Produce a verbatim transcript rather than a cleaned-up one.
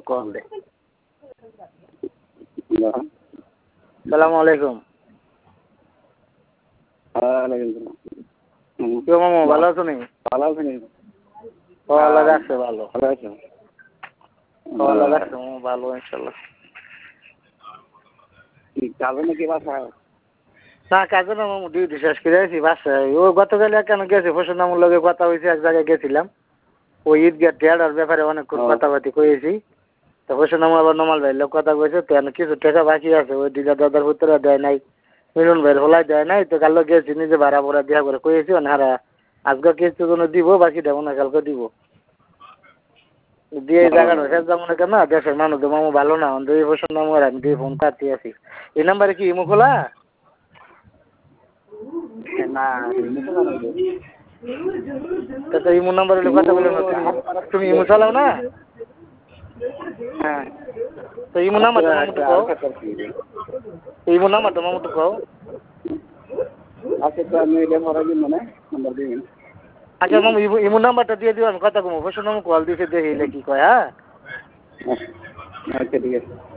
Call দে। সালামু আলাইকুম। কেউ মামু ভালো আছো নি? ভালো আছো নি? আল্লাহ রাখছে ভালো। ভালো আছো? আল্লাহ রাখছে মামু ভালো ইনশাল্লাহ। যাবে নাকি বাসায়? না কাজে না মামু, ডিউটি শেষ করে আছি বাসায়। ও গতকাল কেন গেছে ফসলামুর লগে কথা হয়েছে, এক জায়গায় গেছিলাম। ওই ঈদগাহ টেয়ার ব্যাপারে অনেকক্ষণ কথাবার্তি কয়েছি। তো ফসলামু আবার নমাল ভাইয়ের লোক কথা কয়েছে, তো কিছু টাকা বাকি আছে, ওই দিদা দাদার ভিতরে দেয় নাই, মিলন ভাইয়ের হলাই দেয় নাই। তো কাল গেছি নিজে ভাড়া ভরা দেওয়া করে কয়েছি, হারা আজকে কিছু জন্য দিব, বাকি দেবো না, কালকে দিব দিয়ে এই জায়গাটা শেষ যাবো না কেন, দেশের মানুষ তো মামু ভালো না, দুই বছর নাম আমি দিয়ে ফোন কাটতে আছি। এই নাম্বারে কি ইমো খোলা? না তো ইমো নাম্বার হলে কথা বলে না তুমি? তুমি ইমো চালাও না? হ্যাঁ তো ইমো নাম্বারটা মামু তো কও, ইমো নাম্বারটা মামু তো কও। আচ্ছা তো আমি এটা ভরা দিন মানে নাম্বার দিবেন। আচ্ছা মামু ইমো ইমো নাম্বারটা দিয়ে দিও, আমি কথা কমো। বসে মামু কল দিছে দেখি কি কয়। হ্যাঁ আচ্ছা ঠিক আছে।